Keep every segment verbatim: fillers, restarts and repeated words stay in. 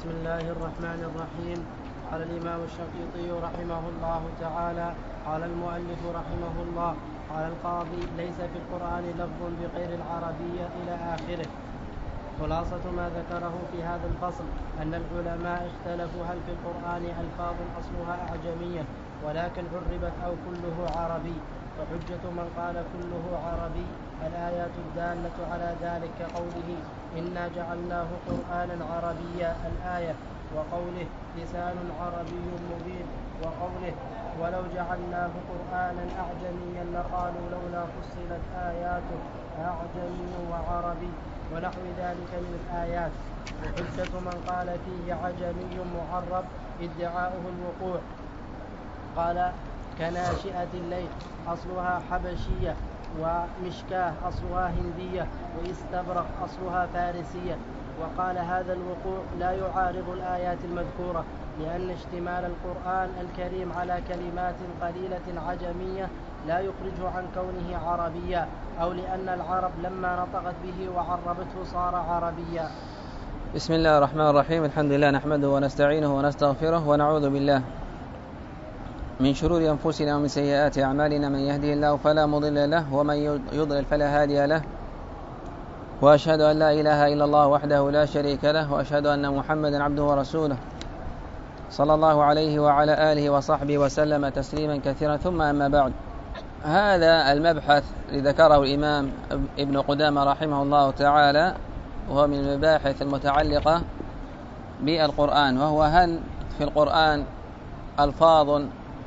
بسم الله الرحمن الرحيم. قال الإمام الشنقيطي رحمه الله تعالى: قال المؤلف رحمه الله: قال القاضي: ليس في القرآن لفظ بغير العربية إلى آخره. خلاصة ما ذكره في هذا الفصل أن العلماء اختلفوا هل في القرآن ألفاظ أصلها أعجمية ولكن عربت أو كله عربي. فحجة من قال كله عربي الآيات الدالة على ذلك كقوله: إنا جعلناه قرآنا عربيا الآية، وقوله: لسان عربي مبين، وقوله: ولو جعلناه قرآنا أعجميا لقالوا لولا فصلت آياته أعجمي وعربي، ونحو ذلك من الآيات. وحجة من قال فيه عجمي معرب ادعاؤه الوقوع. قال: كناشئة الليل أصلها حبشية، ومشكاه أصلها هندية، واستبرق أصلها فارسية. وقال: هذا الوقوع لا يعارض الآيات المذكورة، لأن اشتمال القرآن الكريم على كلمات قليلة عجمية لا يخرج عن كونه عربيا، أو لأن العرب لما نطقت به وعربته صار عربيا. بسم الله الرحمن الرحيم. الحمد لله نحمده ونستعينه ونستغفره ونعوذ بالله من شرور أنفسنا ومن سيئات أعمالنا، من يهده الله فلا مضل له ومن يضلل فلا هادي له، وأشهد أن لا إله إلا الله وحده لا شريك له، وأشهد أن محمدا عبده ورسوله صلى الله عليه وعلى آله وصحبه وسلم تسليما كثيرا. ثم أما بعد، هذا المبحث ذكره الإمام ابن قدامة رحمه الله تعالى، وهو من المباحث المتعلقة بالقرآن، وهو هل في القرآن ألفاظ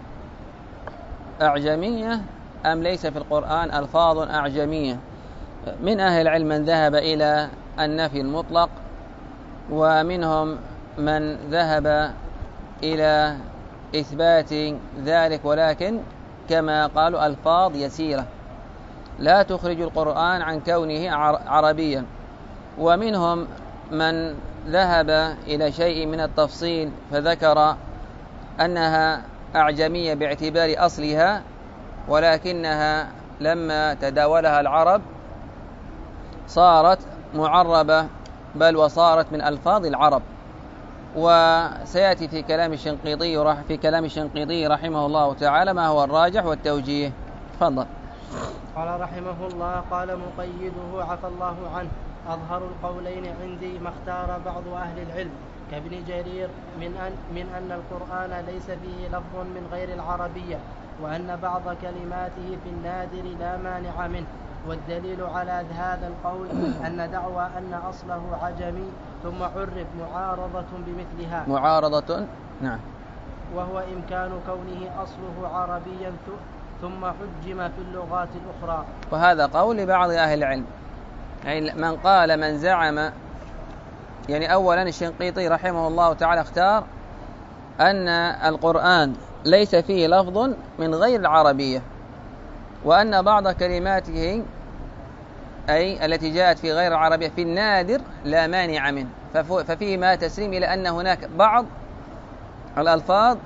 أعجمية أم ليس في القرآن ألفاظ أعجمية. من أهل العلم من ذهب إلى النفي المطلق، ومنهم من ذهب إلى إثبات ذلك، ولكن كما قالوا ألفاظ يسيرة لا تخرج القرآن عن كونه عربيا. ومنهم من ذهب إلى شيء من التفصيل فذكر أنها أعجمية باعتبار أصلها، ولكنها لما تداولها العرب صارت معربة، بل وصارت من ألفاظ العرب. وسيأتي في كلام الشنقيطي في كلام الشنقيطي رحمه الله تعالى ما هو الراجح والتوجيه. تفضل. قال رحمه الله: قال مقيده عفى الله عنه: أظهر القولين عندي ما اختار بعض أهل العلم كابن جرير من أن, من أن القرآن ليس فيه لفظ من غير العربية، وأن بعض كلماته في النادر لا مانع منه. والدليل على هذا القول أن دعوى أن أصله عجمي ثم عرف معارضة بمثلها معارضة نعم وهو إمكان كونه أصله عربيا ثم حجم في اللغات الأخرى. وهذا قول لبعض أهل العلم، يعني من قال من زعم، يعني أولا الشنقيطي رحمه الله تعالى اختار أن القرآن ليس فيه لفظ من غير العربية، وأن بعض كلماته أي التي جاءت في غير العربية في النادر لا مانع منه، ففيه ما تسليم إلى أن هناك بعض الألفاظ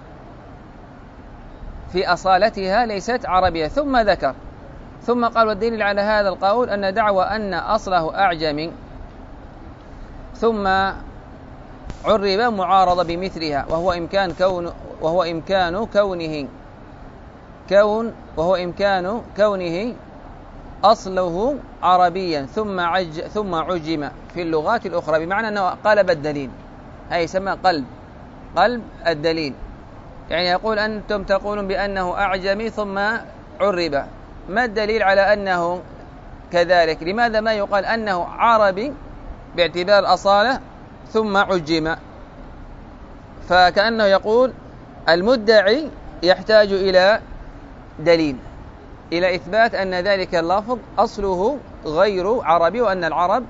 في أصالتها ليست عربية. ثم ذكر ثم قال: والدليل على هذا القول أن دعوى أن أصله أعجمي ثم عرب معارضة بمثلها، وهو إمكان كون وهو إمكان كونه كون وهو إمكان كونه أصله عربيا ثم عج ثم عجم في اللغات الأخرى، بمعنى أنه قلب الدليل، هي يسمى قلب قلب الدليل. يعني يقول أنتم تقولون بأنه أعجمي ثم عرب، ما الدليل على أنه كذلك؟ لماذا ما يقال أنه عربي باعتبار الأصالة ثم عجم؟ فكأنه يقول المدعي يحتاج إلى دليل، إلى إثبات أن ذلك اللفظ أصله غير عربي، وأن العرب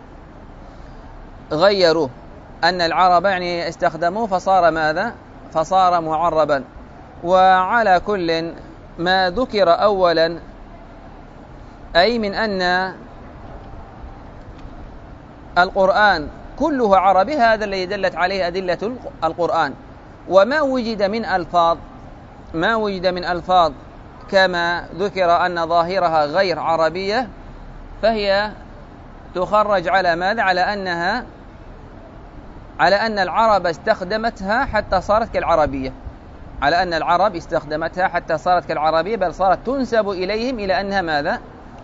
غيروه، أن العرب يعني استخدموه فصار ماذا؟ فصار معربا. وعلى كل ما ذكر أولا أي من أن القرآن كله عربي، هذا الذي دلت عليه أدلة القرآن. وما وجد من ألفاظ ما وجد من ألفاظ كما ذكر أن ظاهرها غير عربية، فهي تخرج على ماذا؟ على أنها على أن العرب استخدمتها حتى صارت كالعربية، على أن العرب استخدمتها حتى صارت كالعربية، بل صارت تنسب إليهم إلى أنها ماذا؟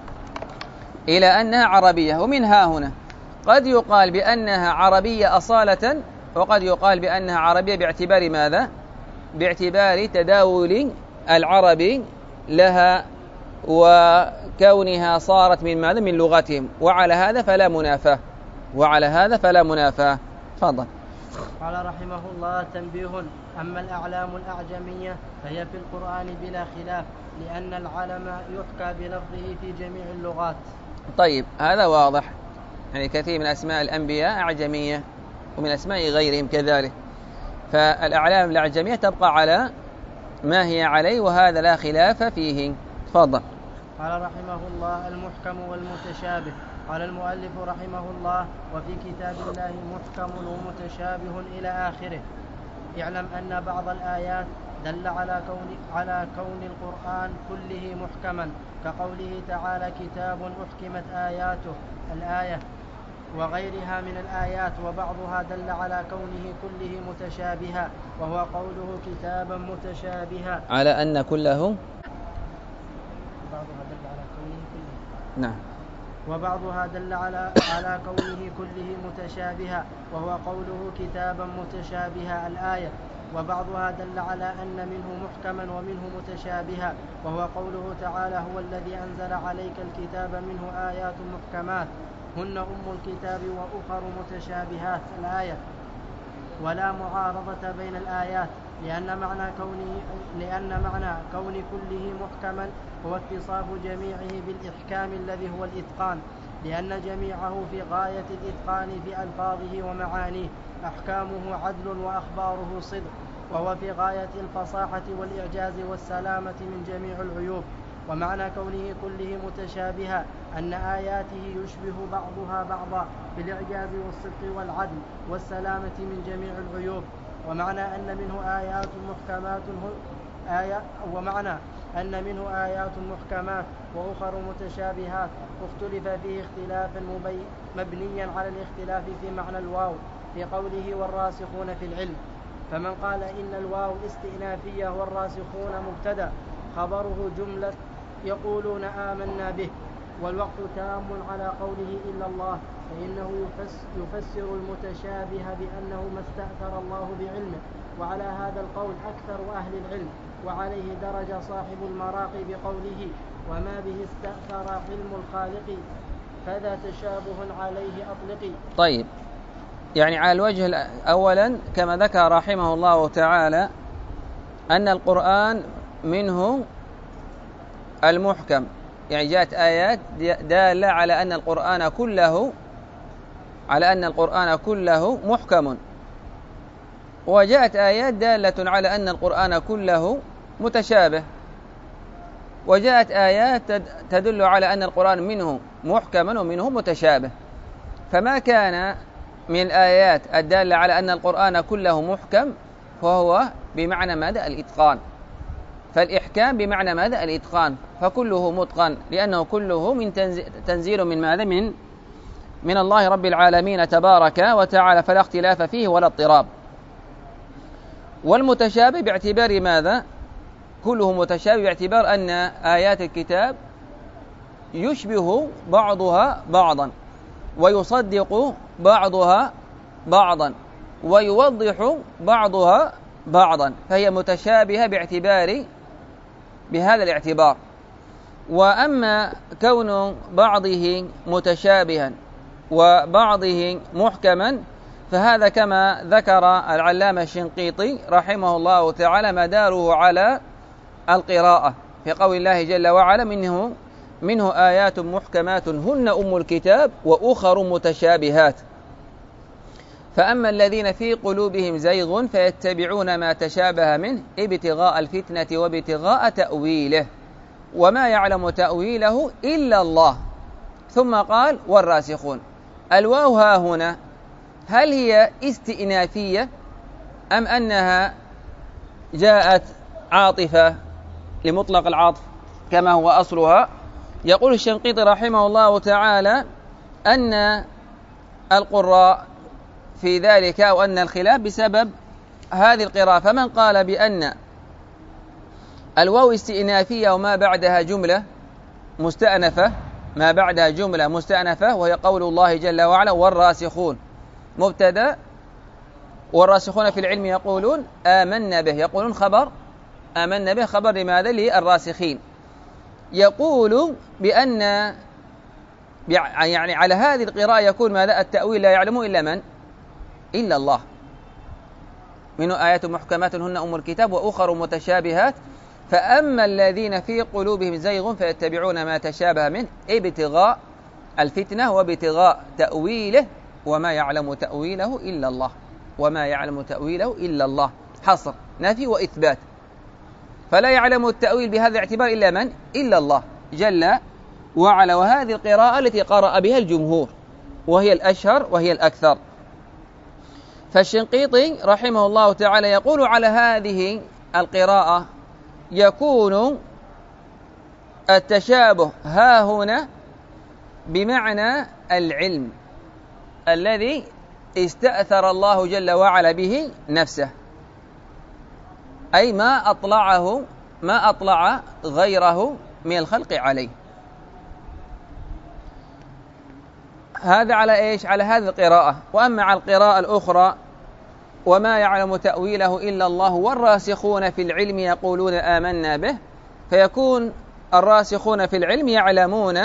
إلى أنها عربية. ومنها هنا قد يقال بأنها عربية أصالة، وقد يقال بأنها عربية باعتبار ماذا؟ باعتبار تداول العرب لها وكونها صارت من ماذا؟ من لغتهم، وعلى هذا فلا منافاة، وعلى هذا فلا منافاة. تفضل. قال رحمه الله: تنبيه: أما الأعلام الأعجمية فهي في القرآن بلا خلاف، لأن العلم يحكى بلفظه في جميع اللغات. طيب، هذا واضح، يعني كثير من أسماء الأنبياء أعجمية ومن أسماء غيرهم كذلك، فالأعلام الأعجمية تبقى على ما هي عليه، وهذا لا خلاف فيه. تفضل. قال رحمه الله: المحكم والمتشابه. قال المؤلف رحمه الله: وفي كتاب الله محكم ومتشابه إلى آخره. اعلم أن بعض الآيات دل على كون, على كون القرآن كله محكما، كقوله تعالى: كتاب أحكمت آياته الآية، وغيرها من الآيات، وبعضها دل على كونه كله متشابها، وهو قوله كتابا متشابها، على أن كله بعضها دل على كونه كله نعم وبعضها دل على على كونه كله متشابها، وهو قوله كتابا متشابها الآية، وبعضها دل على أن منه محكما ومنه متشابها، وهو قوله تعالى: هو الذي أنزل عليك الكتاب منه آيات محكمات هن أم الكتاب وأخر متشابهات الآية. ولا معارضة بين الآيات، لأن معنى كونه لأن معنى كون كله محكما هو اتصاف جميعه بالإحكام الذي هو الإتقان، لأن جميعه في غاية الإتقان في ألفاظه ومعانيه، أحكامه عدل وأخباره صدق، وهو في غاية الفصاحة والإعجاز والسلامة من جميع العيوب. ومعنى كونه كله متشابها أن آياته يشبه بعضها بعضا بالإعجاز والصدق والعدل والسلامة من جميع العيوب. ومعنى أن منه آيات محكمات آية ومعنى أن منه آيات محكمات وأخر متشابهات اختلف فيه اختلافا مبنيا على الاختلاف في معنى الواو في قوله: والراسخون في العلم. فمن قال إن الواو استئنافية والراسخون مبتدأ خبره جملة يقولون آمنا به، والوقت تام على قوله إلا الله، فإنه يفسر المتشابه بأنه ما استأثر الله بعلمه، وعلى هذا القول أكثر أهل العلم، وعليه درج صاحب المراقي بقوله: وما به استأثر علم الخالق فذا تشابه عليه أطلقي. طيب، يعني على الوجه أولا كما ذكر رحمه الله تعالى أن القرآن منه المحكم، يعني جاءت آيات دالة على أن القرآن كله على أن القرآن كله محكم، وجاءت آيات دالة على أن القرآن كله متشابه، وجاءت آيات تدل على أن القرآن منه محكم ومنه متشابه. فما كان من الآيات الدالة على أن القرآن كله محكم فهو بمعنى ماذا؟ الإتقان. فالإحكام بمعنى ماذا؟ الإتقان، فكله متقن، لأنه كله من تنزيل من ماذا؟ من من الله رب العالمين تبارك وتعالى، فلا اختلاف فيه ولا اضطراب. والمتشابه باعتبار ماذا؟ كله متشابه باعتبار أن آيات الكتاب يشبه بعضها بعضا، ويصدق بعضها بعضا، ويوضح بعضها بعضا، فهي متشابهة باعتبار بهذا الاعتبار. وأما كون بعضه متشابها وبعضه محكما فهذا كما ذكر العلامة الشنقيطي رحمه الله تعالى مداره على القراءة في قول الله جل وعلا: منه منه آيات محكمات هن أم الكتاب وأخر متشابهات. فأما الذين في قلوبهم زيغ فيتبعون ما تشابه منه ابتغاء الفتنة وابتغاء تأويله وما يعلم تأويله إلا الله. ثم قال: والراسخون. الواو ها هنا هل هي استئنافية أم أنها جاءت عاطفة لمطلق العاطف كما هو أصلها؟ يقول الشنقيطي رحمه الله تعالى أن القراء في ذلك أو أن الخلاف بسبب هذه القراءة. فمن قال بأن الواو استئنافية وما بعدها جملة مستأنفة، ما بعدها جملة مستأنفة، وهي قول الله جل وعلا والراسخون مبتدأ، والراسخون في العلم يقولون آمنا به، يقولون خبر آمنا به، خبر لماذا؟ للراسخين. يقول بأن يعني على هذه القراءة يكون ماذا؟ التأويل لا يعلمه إلا من؟ إلا الله. منه آيات محكمات هن أم الكتاب وأخر متشابهات فأما الذين في قلوبهم زيغ فيتبعون ما تشابه منه ابتغاء الفتنة وابتغاء تأويله وما يعلم تأويله إلا الله، وما يعلم تأويله إلا الله، حصر نفي وإثبات. فلا يعلم التأويل بهذا الاعتبار إلا من؟ إلا الله جل وعلا. وهذه القراءة التي قرأ بها الجمهور وهي الأشهر وهي الأكثر. فالشنقيطي رحمه الله تعالى يقول على هذه القراءة يكون التشابه ها هنا بمعنى العلم الذي استأثر الله جل وعلا به نفسه، أي ما أطلعه ما أطلع غيره من الخلق عليه. هذا على إيش؟ على هذه القراءة. وأما على القراءة الأخرى وما يعلم تأويله إلا الله والراسخون في العلم يقولون آمنا به، فيكون الراسخون في العلم يعلمون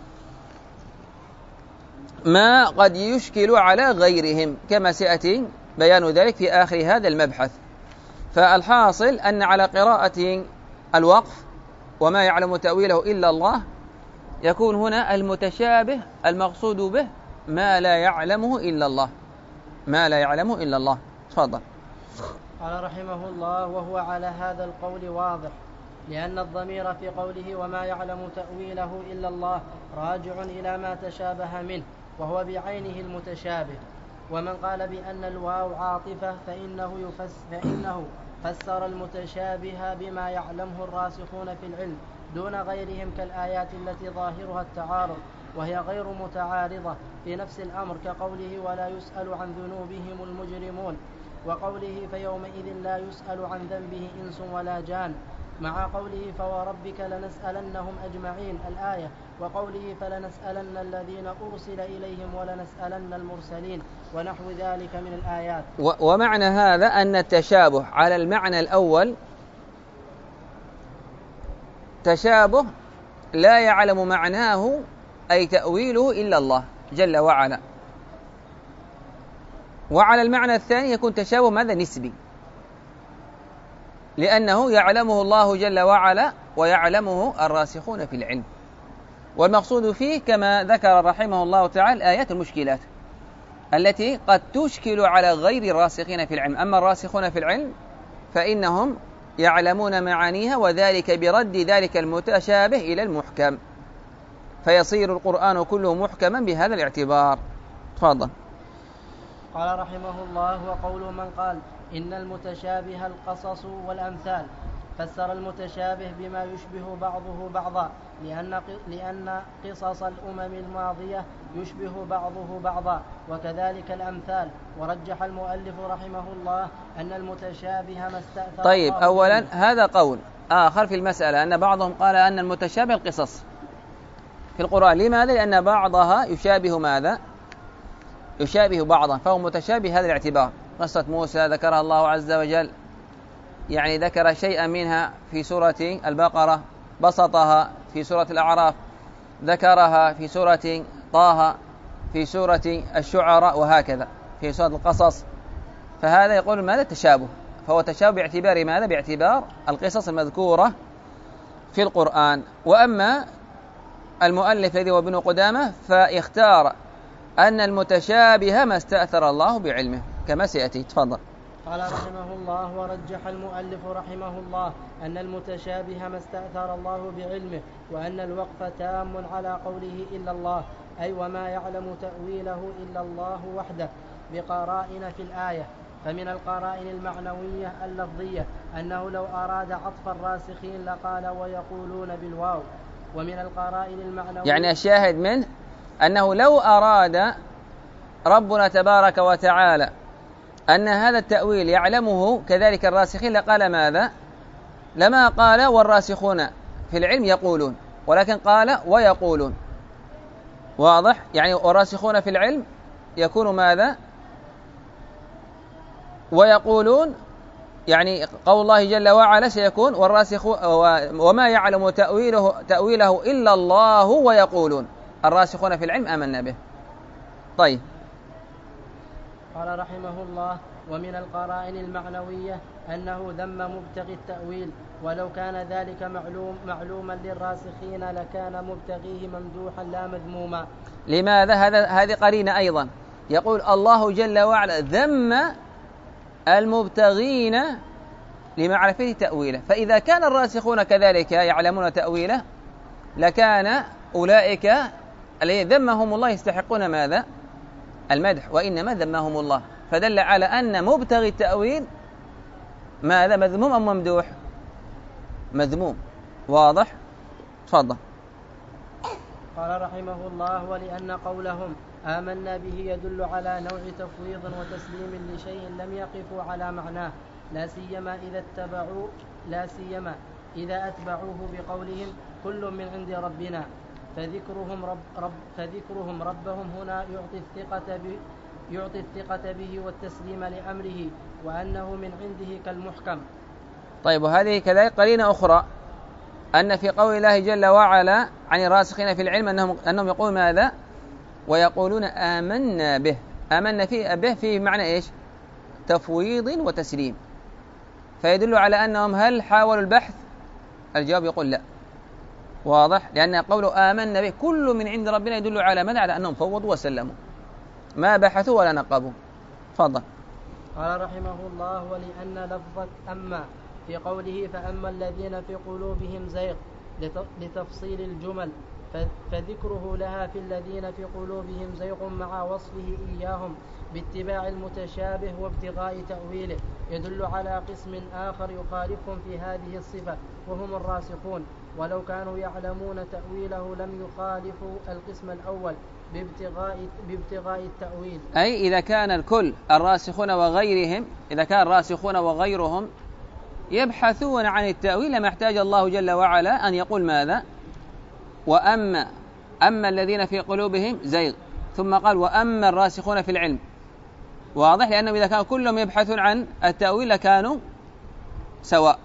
ما قد يشكل على غيرهم كما سيأتي بيان ذلك في آخر هذا المبحث. فالحاصل أن على قراءة الوقف وما يعلم تأويله إلا الله يكون هنا المتشابه المقصود به ما لا يعلمه إلا الله، ما لا يعلمه إلا الله. تفضل. قال رحمه الله وهو على هذا القول واضح، لأن الضمير في قوله وما يعلم تأويله إلا الله راجع إلى ما تشابه منه وهو بعينه المتشابه. ومن قال بأن الواو عاطفة فإنه, يفس فإنه فسر المتشابه بما يعلمه الراسخون في العلم دون غيرهم كالآيات التي ظاهرها التعارض وهي غير متعارضة في نفس الأمر، كقوله ولا يسأل عن ذنوبهم المجرمون، وقوله فيومئذ لا يسأل عن ذنبه إنس ولا جان، مع قوله فوربك لنسألنهم أجمعين الآية، وقوله فلنسألن الذين أرسل إليهم ولنسألن المرسلين، ونحو ذلك من الآيات. ومعنى هذا أن التشابه على المعنى الأول تشابه لا يعلم معناه أي تأويله إلا الله جل وعلا. وعلى المعنى الثاني يكون تشابه ماذا؟ نسبي، لأنه يعلمه الله جل وعلا ويعلمه الراسخون في العلم. والمقصود فيه كما ذكر رحمه الله تعالى آيات المشكلات التي قد تشكل على غير الراسخين في العلم. أما الراسخون في العلم فإنهم يعلمون معانيها، وذلك برد ذلك المتشابه إلى المحكم، فيصير القرآن كله محكما بهذا الاعتبار. تفضل. قال رحمه الله وقول من قال إن المتشابه القصص والأمثال فسر المتشابه بما يشبه بعضه بعضا، لأن لأن قصص الأمم الماضية يشبه بعضه بعضا وكذلك الأمثال. ورجح المؤلف رحمه الله أن المتشابه ما استأثر. طيب، أولا هذا قول آخر في المسألة، أن بعضهم قال أن المتشابه القصص في القرآن. لماذا؟ لأن بعضها يشابه ماذا؟ يشابه بعضا، فهو متشابه هذا الاعتبار. قصة موسى ذكرها الله عز وجل، يعني ذكر شيئا منها في سورة البقرة، بسطها في سورة الأعراف، ذكرها في سورة طه، في سورة الشعراء، وهكذا في سورة القصص. فهذا يقول ماذا؟ تشابه، فهو تشابه باعتبار ماذا؟ باعتبار القصص المذكورة في القرآن. وأما المؤلف الذي هو ابن قدامة فاختار أن المتشابه ما استأثر الله بعلمه كما سيأتي. تفضل. قال رحمه الله ورجح المؤلف رحمه الله أن المتشابه ما استأثر الله بعلمه، وأن الوقف تام على قوله إلا الله، أي وما يعلم تأويله إلا الله وحده، بقرائن في الآية. فمن القرائن المعنوية اللفظية أنه لو أراد عطف الراسخين لقال ويقولون بالواو. ومن القرائن المعنوية يعني الشاهد منه أنه لو أراد ربنا تبارك وتعالى أن هذا التأويل يعلمه كذلك الراسخين لقال ماذا؟ لما قال والراسخون في العلم يقولون، ولكن قال ويقولون. واضح؟ يعني والراسخون في العلم يكون ماذا؟ ويقولون، يعني قول الله جل وعلا سيكون والراسخ وما يعلم تأويله تأويله إلا الله ويقولون. الراسخون في العلم آمنا به. طيب. قال رحمه الله: ومن القرائن المعنوية أنه ذم مبتغي التأويل، ولو كان ذلك معلوم معلوما للراسخين لكان مبتغيه ممدوحا لا مذموما. لماذا؟ هذا هذه قرينة أيضا. يقول الله جل وعلا ذم المبتغين لمعرفة تأويله، فإذا كان الراسخون كذلك يعلمون تأويله لكان أولئك الذين ذمهم الله يستحقون ماذا؟ المدح، وإنما ذمهم الله، فدل على أن مبتغي التأويل ماذا؟ مذموم أم ممدوح؟ مذموم. واضح؟ تفضل. قال رحمه الله: ولأن قولهم آمنا به يدل على نوع تفويض وتسليم لشيء لم يقفوا على معناه، لا سيما إذا اتبعوا لا سيما إذا أتبعوه بقولهم كل من عند ربنا، فذكرهم رب رب فذكرهم ربهم هنا يعطي الثقة به يعطي الثقة به والتسليم لأمره، وأنه من عنده كالمحكم. طيب، وهذه كذلك قرينة أخرى، أن في قول الله جل وعلا عن الراسخين في العلم أنهم أنهم يقولون ماذا؟ ويقولون آمنا به. آمنا فيه به في معنى إيش؟ تفويض وتسليم، فيدل على أنهم هل حاولوا البحث؟ الجواب يقول لا. واضح؟ لأن قوله آمنا به كل من عند ربنا يدل على ماذا؟ على أنهم فوضوا وسلموا، ما بحثوا ولا نقبوا. تفضل. قال رحمه الله: ولأن لفظة أما في قوله فأما الذين في قلوبهم زيغ لتفصيل الجمل، فذكره لها في الذين في قلوبهم زيغ مع وصفه إياهم باتباع المتشابه وابتغاء تأويله يدل على قسم آخر يخالفهم في هذه الصفة وهم الراسخون، ولو كانوا يعلمون تأويله لم يخالفوا القسم الأول بابتغاء, بابتغاء التأويل. أي إذا كان الكل الراسخون وغيرهم إذا كان الراسخون وغيرهم يبحثون عن التأويل لما احتاج الله جل وعلا أن يقول ماذا؟ وأما أما الذين في قلوبهم زيغ، ثم قال وأما الراسخون في العلم. واضح؟ لأنهم إذا كانوا كلهم يبحثون عن التأويل لكانوا سواء،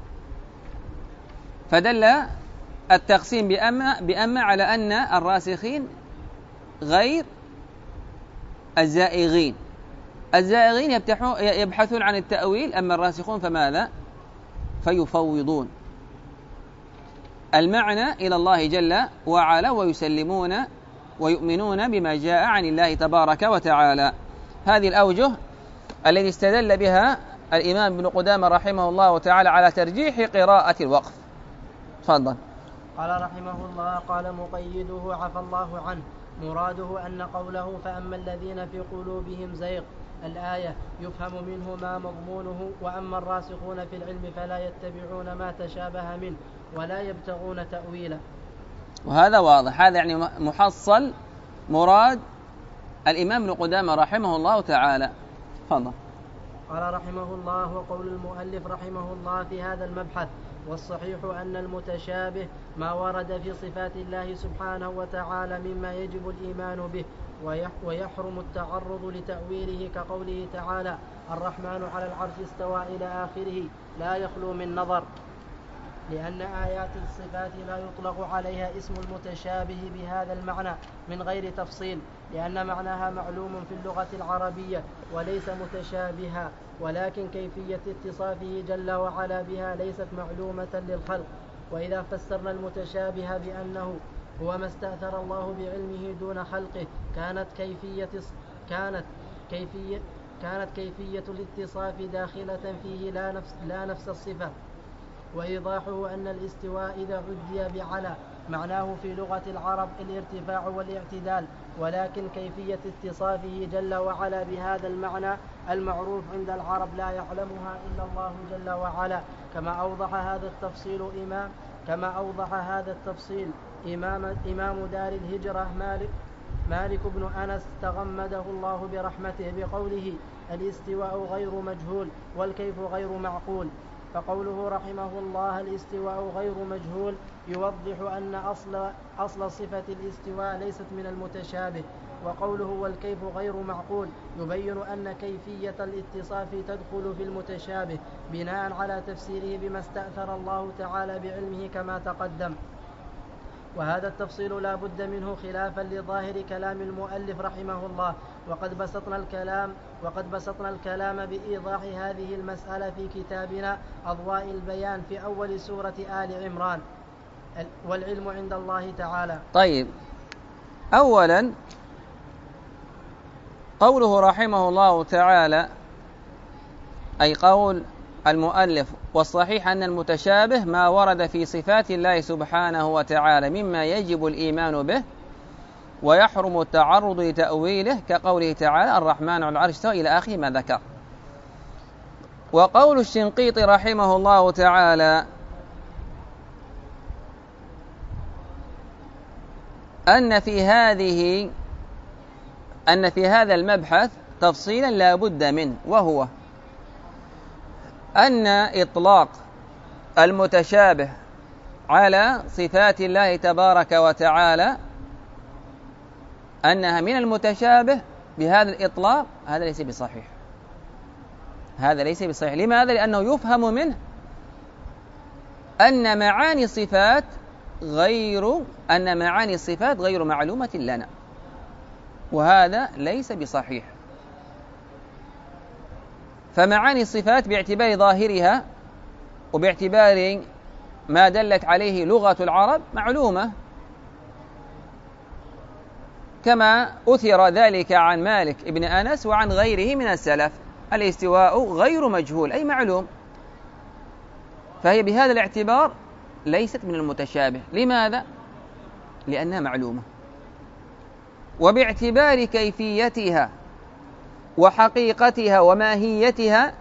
فدل التقسيم بأما, بأما على أن الراسخين غير الزائغين. الزائغين يبحثون عن التأويل، أما الراسخون فماذا؟ فيفوضون المعنى إلى الله جل وعلا ويسلمون ويؤمنون بما جاء عن الله تبارك وتعالى. هذه الأوجه التي استدل بها الإمام ابن قدامة رحمه الله تعالى على ترجيح قراءة الوقف. تفضل. قال رحمه الله: قال مقيده عفى الله عنه مراده أن قوله فأما الذين في قلوبهم زيغ الآية يفهم منه ما مضمونه، وأما الراسخون في العلم فلا يتبعون ما تشابه منه ولا يبتغون تأويله. وهذا واضح، هذا يعني محصل مراد الإمام ابن قدامة رحمه الله تعالى. تفضل. قال رحمه الله: وقول المؤلف رحمه الله في هذا المبحث: والصحيح أن المتشابه ما ورد في صفات الله سبحانه وتعالى مما يجب الإيمان به ويحرم التعرض لتأويله، كقوله تعالى: الرحمن على العرش استوى إلى آخره، لا يخلو من نظر، لأن آيات الصفات لا يطلق عليها اسم المتشابه بهذا المعنى من غير تفصيل، لأن معناها معلوم في اللغة العربية وليس متشابها، ولكن كيفية اتصافه جل وعلا بها ليست معلومة للخلق. وإذا فسرنا المتشابه بأنه هو ما استأثر الله بعلمه دون خلقه كانت كيفية كانت كيفية كانت كيفية الاتصاف داخلة فيه لا نفس لا نفس الصفة. وإيضاحه أن الاستواء إذا عدي بعلى معناه في لغة العرب الارتفاع والاعتدال، ولكن كيفية اتصافه جل وعلا بهذا المعنى المعروف عند العرب لا يعلمها إلا الله جل وعلا، كما أوضح هذا التفصيل إمام كما أوضح هذا التفصيل إمام, إمام دار الهجرة مالك مالك بن أنس تغمده الله برحمته بقوله الاستواء غير مجهول والكيف غير معقول. فقوله رحمه الله الاستواء غير مجهول يوضح أن أصل, أصل صفة الاستواء ليست من المتشابه، وقوله والكيف غير معقول يبين أن كيفية الاتصاف تدخل في المتشابه بناء على تفسيره بما استأثر الله تعالى بعلمه كما تقدم. وهذا التفصيل لا بد منه خلافا لظاهر كلام المؤلف رحمه الله. وقد بسطنا الكلام وقد بسطنا الكلام بإيضاح هذه المسألة في كتابنا أضواء البيان في أول سورة آل عمران، والعلم عند الله تعالى. طيب، أولا قوله رحمه الله تعالى، أي قول المؤلف والصحيح أن المتشابه ما ورد في صفات الله سبحانه وتعالى مما يجب الإيمان به ويحرم التعرض لتأويله، كقوله تعالى الرحمن على العرش استوى إلى آخر ما ذكر. وقول الشنقيطي رحمه الله تعالى أن في هذه أن في هذا المبحث تفصيلا لا بد منه، وهو أن إطلاق المتشابه على صفات الله تبارك وتعالى أنها من المتشابه بهذا الإطلاق هذا ليس بصحيح. هذا ليس بصحيح. لماذا؟ لأنه يفهم منه أن معاني الصفات غير أن معاني الصفات غير معلومة لنا، وهذا ليس بصحيح. فمعاني الصفات باعتبار ظاهرها وباعتبار ما دلت عليه لغة العرب معلومة، كما أثر ذلك عن مالك ابن أنس وعن غيره من السلف. الاستواء غير مجهول أي معلوم، فهي بهذا الاعتبار ليست من المتشابه. لماذا؟ لأنها معلومة. وباعتبار كيفيتها وحقيقتها وماهيتها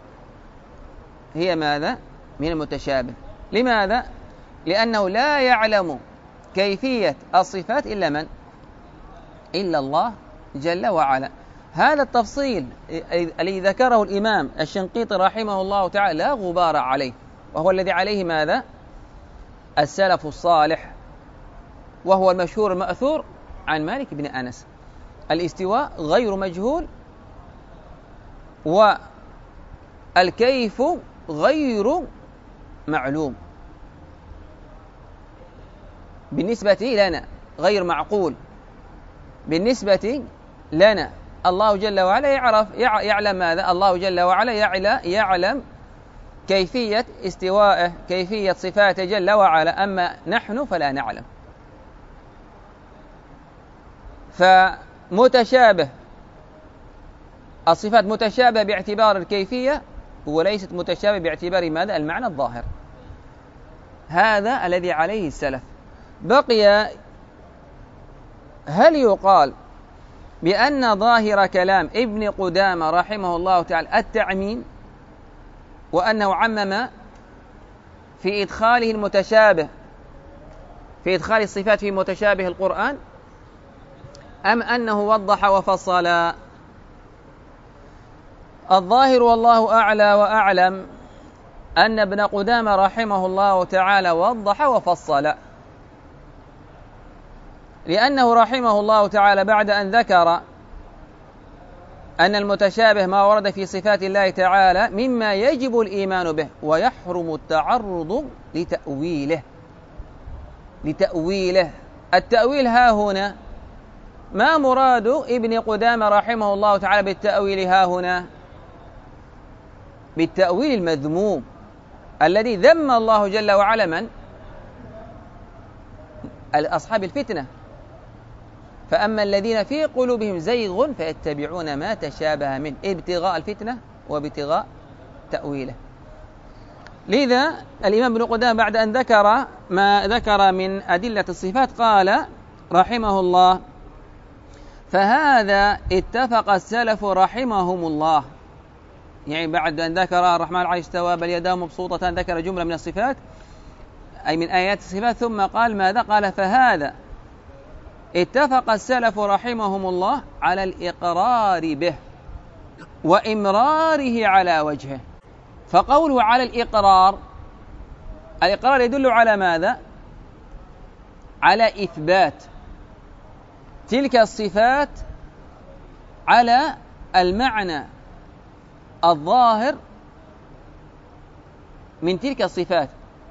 هي ماذا؟ من المتشابه. لماذا؟ لأنه لا يعلم كيفية الصفات إلا من؟ إلا الله جل وعلا. هذا التفصيل الذي ذكره الإمام الشنقيطي رحمه الله تعالى لا غبار عليه، وهو الذي عليه ماذا؟ السلف الصالح، وهو المشهور المأثور عن مالك بن أنس. الاستواء غير مجهول والكيف غير معلوم بالنسبة لنا، غير معقول بالنسبة لنا. الله جل وعلا يعرف يعلم ماذا؟ الله جل وعلا يعلم كيفية استوائه، كيفية صفاته جل وعلا، أما نحن فلا نعلم. فمتشابه الصفات متشابه باعتبار الكيفية وليست متشابه باعتبار ماذا؟ المعنى الظاهر. هذا الذي عليه السلف. بقي هل يقال بأن ظاهر كلام ابن قدامة رحمه الله تعالى التعميم، وأنه عمم في إدخاله المتشابه في إدخال الصفات في متشابه القرآن، أم أنه وضح وفصل؟ الظاهر والله أعلى وأعلم أن ابن قدامة رحمه الله تعالى وضح وفصل، لأنه رحمه الله تعالى بعد أن ذكر أن المتشابه ما ورد في صفات الله تعالى مما يجب الإيمان به ويحرم التعرض لتأويله لتأويله التأويل ها هنا ما مراد ابن قدامة رحمه الله تعالى بالتأويل ها هنا؟ بالتأويل المذموم الذي ذم الله جل وعلا من؟ أصحاب الفتنة. فأما الذين في قلوبهم زيغ فيتبعون ما تشابه منه ابتغاء الفتنة وابتغاء تأويله. لذا الإمام ابن قدامة بعد أن ذكر ما ذكر من أدلة الصفات قال رحمه الله: فهذا اتفق السلف رحمهم الله، يعني بعد أن ذكر الرحمن على العرش استوى بل يداه مبسوطتان ذكر جملة من الصفات أي من آيات الصفات، ثم قال ماذا؟ قال: فهذا اتفق السلف رحمهم الله على الإقرار به وإمراره على وجهه. فقوله على الإقرار، الإقرار يدل على ماذا؟ على إثبات تلك الصفات على المعنى الظاهر من تلك الصفات،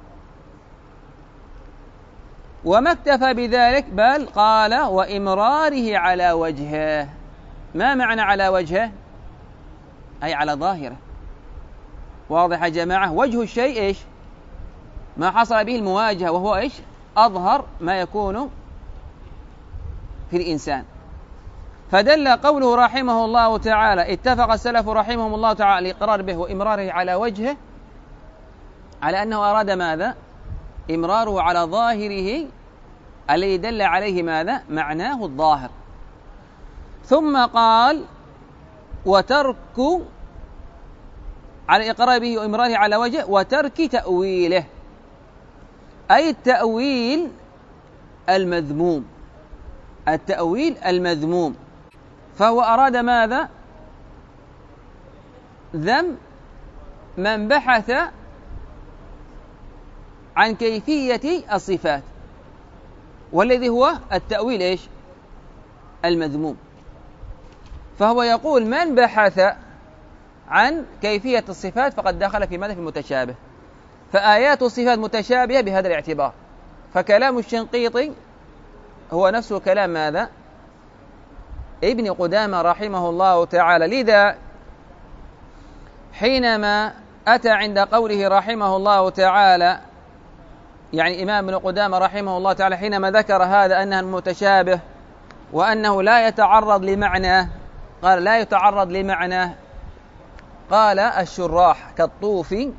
وما اكتفى بذلك بل قال وإمراره على وجهه. ما معنى على وجهه؟ أي على ظاهره. واضح يا جماعة؟ وجه الشيء إيش؟ ما حصل به المواجهة، وهو إيش؟ أظهر ما يكون في الإنسان. فدل قوله رحمه الله تعالى اتفق السلف رحمهم الله تعالى الإقرار به وإمراره على وجهه على أنه أراد ماذا؟ إمراره على ظاهره الذي دل عليه ماذا؟ معناه الظاهر. ثم قال وترك على الإقرار به وإمراره على وجهه وترك تأويله، أي التأويل المذموم، التأويل المذموم. فهو أراد ماذا؟ ذم من بحث عن كيفية الصفات، والذي هو التأويل إيش؟ المذموم. فهو يقول من بحث عن كيفية الصفات فقد دخل في ماذا؟ في المتشابه. فآيات الصفات متشابهة بهذا الاعتبار. فكلام الشنقيطي هو نفس كلام ماذا؟ ابن قدامة رحمه الله تعالى. لذا حينما أتى عند قوله رحمه الله تعالى، يعني إمام ابن قدامة رحمه الله تعالى حينما ذكر هذا أنه متشابه وأنه لا يتعرض لمعنى، قال لا يتعرض لمعنى، قال الشراح كالطوفي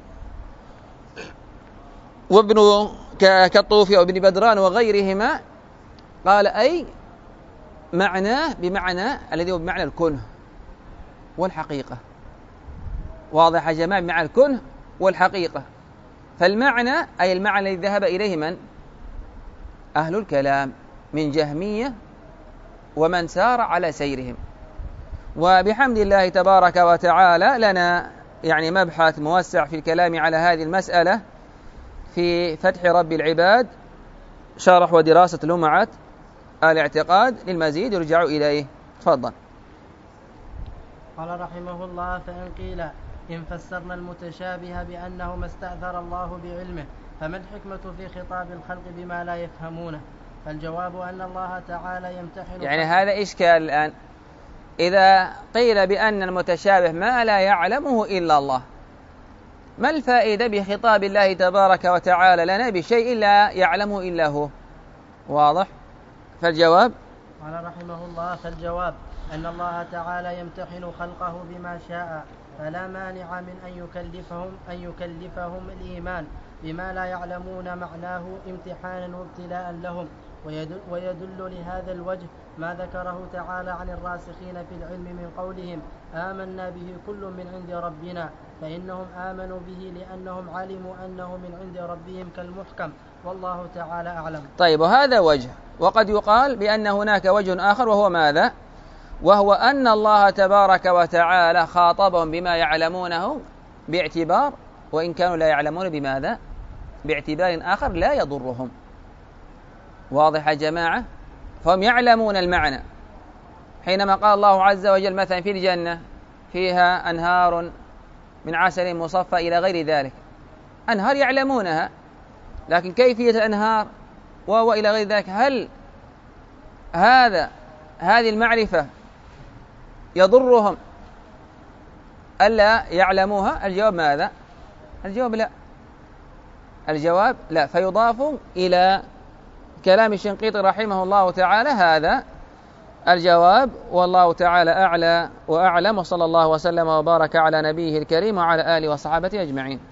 وابن كالطوفي وابن بدران وغيرهما، قال أي معناه بمعنى الذي هو بمعنى الكنه والحقيقة. واضح يا جماعة؟ بمعنى الكنه والحقيقة. فالمعنى أي المعنى الذي ذهب إليه من؟ أهل الكلام من جهمية ومن سار على سيرهم. وبحمد الله تبارك وتعالى لنا يعني مبحث موسع في الكلام على هذه المسألة في فتح رب العباد شرح ودراسة لمعة الاعتقاد. للمزيد يرجع إليه. تفضل. قال رحمه الله فإن قيل إن فسرنا المتشابه بأنه ما استأثر الله بعلمه فما الحكمة في خطاب الخلق بما لا يفهمونه؟ فالجواب أن الله تعالى يمتحن. يعني هذا إشكال الآن. إذا قيل بأن المتشابه ما لا يعلمه إلا الله، ما الفائدة بخطاب الله تبارك وتعالى لنا بشيء لا يعلمه إلا هو؟ واضح؟ فالجواب قال رحمه الله فالجواب أن الله تعالى يمتحن خلقه بما شاء، فلا مانع من أن يكلفهم أن يكلفهم الإيمان بما لا يعلمون معناه امتحانا وابتلاء لهم. ويدل, ويدل لهذا الوجه ما ذكره تعالى عن الراسخين في العلم من قولهم آمنا به كل من عند ربنا، فإنهم آمنوا به لأنهم علموا أنه من عند ربهم كالمحكم، والله تعالى أعلم. طيب، وهذا وجه. وقد يقال بأن هناك وجه آخر، وهو ماذا؟ وهو أن الله تبارك وتعالى خاطبهم بما يعلمونه باعتبار، وإن كانوا لا يعلمون بماذا؟ باعتبار آخر لا يضرهم. واضح يا جماعة؟ فهم يعلمون المعنى. حينما قال الله عز وجل مثلا في الجنة فيها أنهار من عسل مصفى إلى غير ذلك، أنهار يعلمونها، لكن كيفية الأنهار وهو إلى غير ذلك، هل هذا هذه المعرفة يضرهم ألا يعلموها؟ الجواب ماذا؟ الجواب لا. الجواب لا. فيضاف إلى كلام الشنقيطي رحمه الله تعالى هذا الجواب، والله تعالى أعلى وأعلم، وصلى الله وسلم وبارك على نبيه الكريم وعلى آله وصحابته أجمعين.